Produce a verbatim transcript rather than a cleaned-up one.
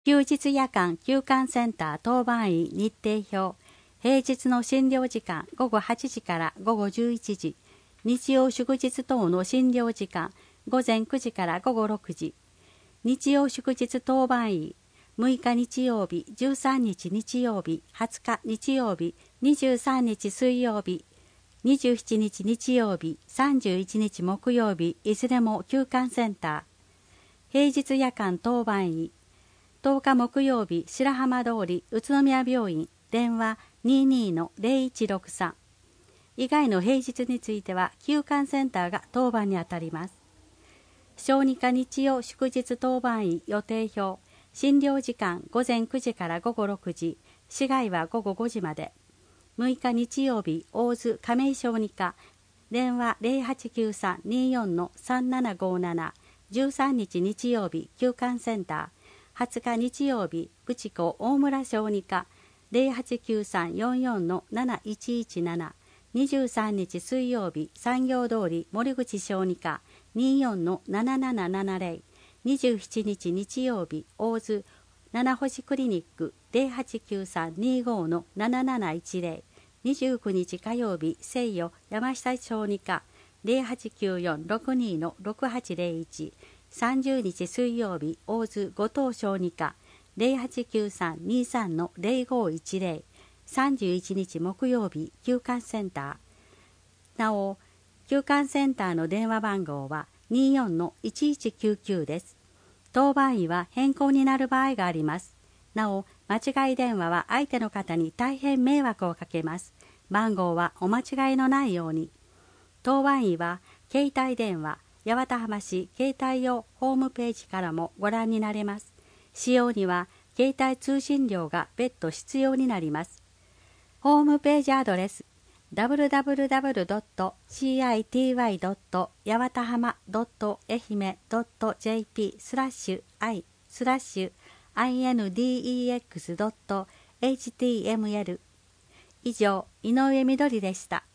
休日夜間休館センター当番員日程表。平日の診療時間ごごはちじからごごじゅういちじ。日曜祝日等の診療時間ごぜんくじからごごろくじ。日曜祝日当番員むいか日曜日、じゅうさんにち日曜日、はつか日曜日、にじゅうさんにち水曜日、にじゅうしちにち日曜日、さんじゅういちにち木曜日、いずれも休館センター。平日夜間当番員とおか木曜日、白浜通り宇都宮病院、電話 にじゅうにのゼロいちろくさん。以外の平日については休館センターが当番にあたります。小児科日曜祝日当番員予定表。診療時間ごぜんくじからごごろくじ、市外はごごごじまで。むいか日曜日、大津亀井小児科、電話 ゼロはちきゅうさん にじゅうよんのさんななごなな。じゅうさんにち日曜日、休館センター。はつか日曜日、ブチコ大村小児科、ゼロはちきゅうさん よんよんのなないちいちなな。にじゅうさんにち水曜日、産業通り森口小児科、にじゅうよんのななななななゼロ。にじゅうしちにち日曜日、大津七星クリニック ゼロはちきゅうさん にじゅうごのなななないちゼロ。にじゅうくにち火曜日、西予山下小児科 ゼロはちきゅうよんろくにのろくはちゼロいち。さんじゅうにち水曜日、大津後藤小児科 ゼロはちきゅうさん にじゅうさんのゼロごいちゼロ。さんじゅういちにち木曜日、休館センター。なお、休館センターの電話番号はにじゅうよんのいちいちきゅうきゅうです。当番員は変更になる場合があります。なお、間違い電話は相手の方に大変迷惑をかけます。番号はお間違いのないように。当番員は携帯電話、八幡浜市携帯用ホームページからもご覧になれます。使用には携帯通信料が別途必要になります。ホームページアドレス ダブリューダブリューダブリュードットシーアイティーワイドットやわたはまドットえひめドットジェーピー スラッシュ i スラッシュ インデックスドットエイチティーエムエル。以上、井上みどりでした。